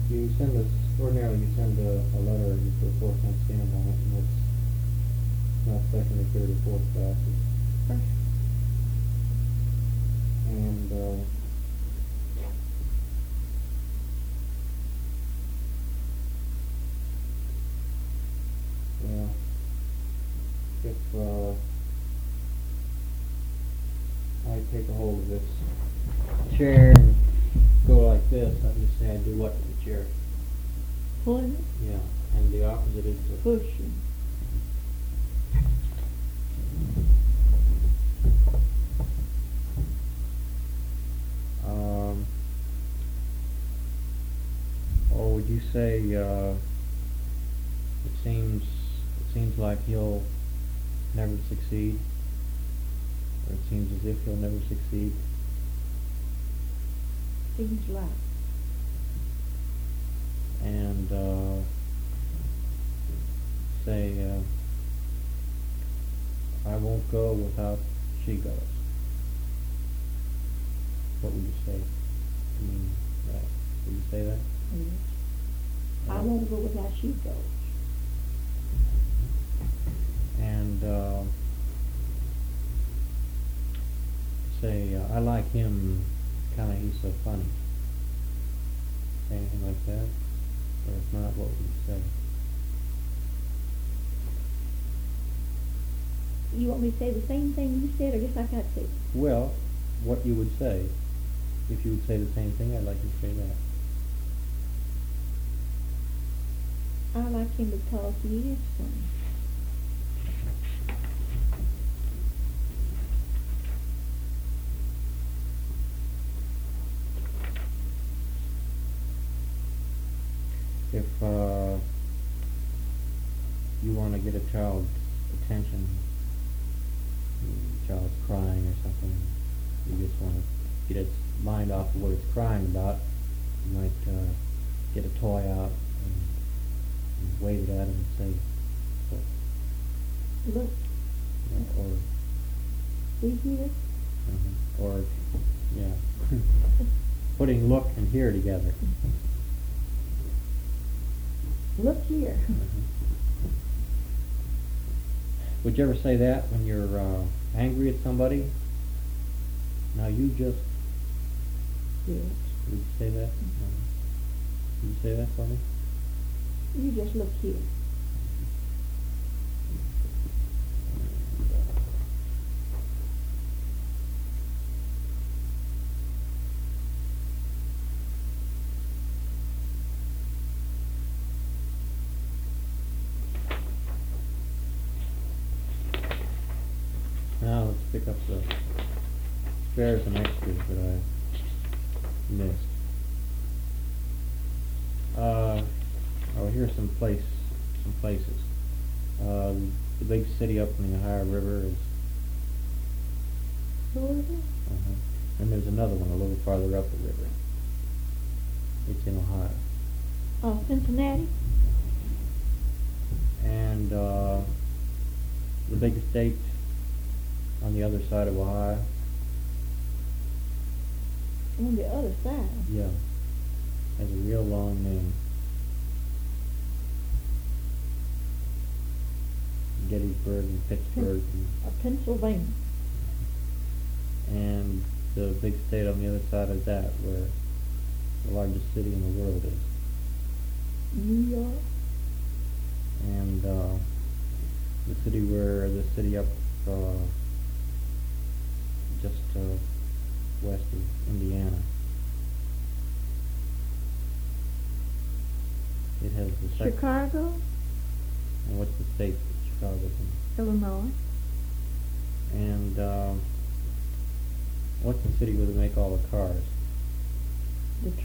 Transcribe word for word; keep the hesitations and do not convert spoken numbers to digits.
You send us, ordinarily you send a, a letter, you put a four cent stamp on it, and it's not second or third or fourth class. It's First. And, uh, well, if, uh, I take a hold of this chair and go like this, I just say I do what to the chair? Pulling it, Yeah, and the opposite is to pushing. Um, or would you say, uh, it seems, it seems like he'll never succeed? Or it seems as if he'll never succeed? Seems like. And, uh, say, uh, I won't go without she goes. What would you say? I mean, that, would you say that? Yes. I Yeah. won't go without she goes. And uh, say, uh, I like him, kind of, he's so funny. Say anything like that? Or if not, what would you say? You want me to say the same thing you said, or just like I said? Well, what you would say. If you would say the same thing, I'd like you to say that. I like him because he is funny. If uh, you want to get a child's attention, the child's crying or something, you just want to get its mind off of what it's crying about, you might uh, get a toy out and, and wave it at him and say, look, Look, you know, or, see here? uh or, yeah, putting look and hear together. Look here. Mhm. Would you ever say that when you're uh, angry at somebody? Now you just, Yes. would you say that? No. Would you say that for me? You just look here. Now let's pick up the spares and extras that I missed. Uh, oh, here's some place, some places. Uh, the big city up in the Ohio River is. Louisville? Uh-huh. And there's another one a little farther up the river. It's in Ohio. Oh, Cincinnati? And uh, the big state on the other side of Ohio. On the other side. Yeah. Has a real long name. Gettysburg and Pittsburgh. And, Uh, Pennsylvania. and the big state on the other side of that, where the largest city in the world is. New York. And uh, the city where, the city up uh, just uh, west of Indiana. It has the sec- Chicago. And what's the state that Chicago's in? Illinois. And um, what's the city where they make all the cars?